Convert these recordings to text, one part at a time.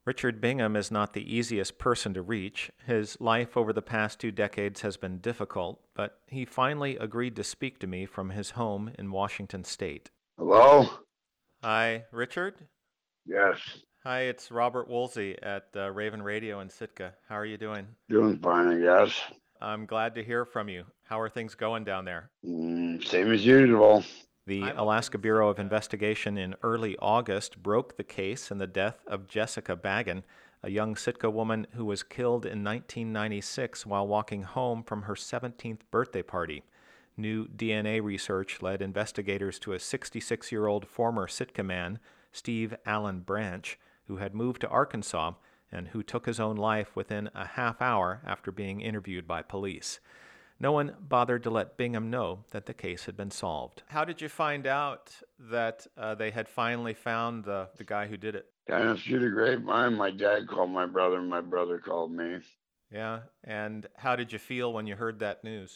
Richard Bingham is not the easiest person to reach. His life over the past 2 decades has been difficult, but he finally agreed to speak to me from his home in Washington State. Hello? Hi, Richard. Yes. Hi, it's Robert Woolsey at Raven Radio in Sitka. How are you doing? Doing fine, I guess. I'm glad to hear from you. How are things going down there? Same as usual. The Alaska Bureau of Investigation in early August broke the case in the death of Jessica Baggin, a young Sitka woman who was killed in 1996 while walking home from her 17th birthday party. New DNA research led investigators to a 66-year-old former Sitka man, Steve Allen Branch, who had moved to Arkansas and who took his own life within a half hour after being interviewed by police. No one bothered to let Bingham know that the case had been solved. How did you find out that they had finally found the guy who did it? Kind of through the grapevine. My dad called my brother, and my brother called me. Yeah, and how did you feel when you heard that news?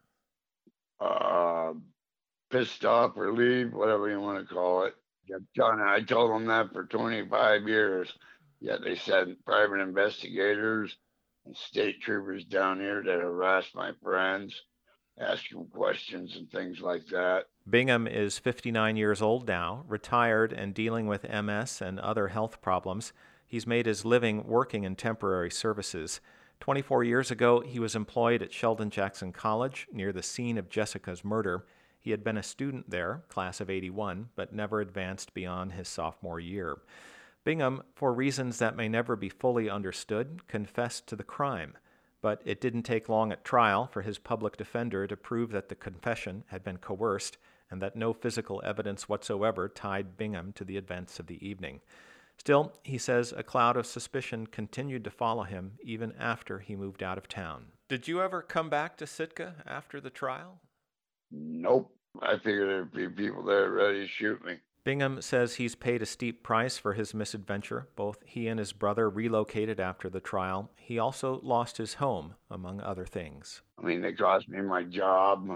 Uh, Pissed off, relieved, whatever you want to call it. I told them that for 25 years. Yet they sent private investigators and state troopers down here to harass my friends, ask them questions and things like that. Bingham is 59 years old now, retired and dealing with MS and other health problems. He's made his living working in temporary services. 24 years ago, he was employed at Sheldon Jackson College near the scene of Jessica's murder. He had been a student there, class of '81, but never advanced beyond his sophomore year. Bingham, for reasons that may never be fully understood, confessed to the crime. But it didn't take long at trial for his public defender to prove that the confession had been coerced and that no physical evidence whatsoever tied Bingham to the events of the evening. Still, he says a cloud of suspicion continued to follow him even after he moved out of town. Did you ever come back to Sitka after the trial? Nope. I figured there'd be people there ready to shoot me. Bingham says he's paid a steep price for his misadventure. Both he and his brother relocated after the trial. He also lost his home, among other things. I mean, they cost me my job.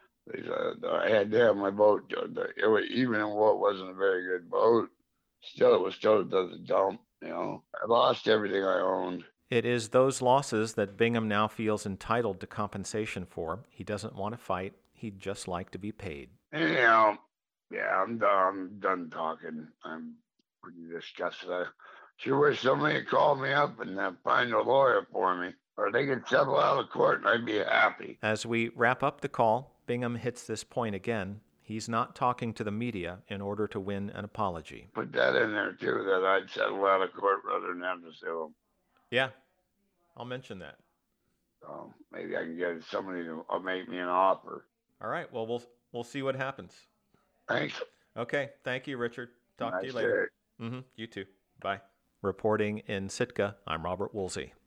I had to have my boat. Even in what wasn't a very good boat, still it was towed to the dump. I lost everything I owned. It is those losses that Bingham now feels entitled to compensation for. He doesn't want to fight. He'd just like to be paid. And, yeah, I'm done talking. I'm pretty disgusted. I sure wish somebody had called me up and find a lawyer for me, or they could settle out of court, and I'd be happy. As we wrap up the call, Bingham hits this point again. He's not talking to the media in order to win an apology. Put that in there too, that I'd settle out of court rather than have to sue them. Yeah, I'll mention that. So maybe I can get somebody to make me an offer. All right. Well, we'll see what happens. Thanks. Okay. Thank you, Richard. Talk to you Nice later. day. You too. Bye. Reporting in Sitka, I'm Robert Woolsey.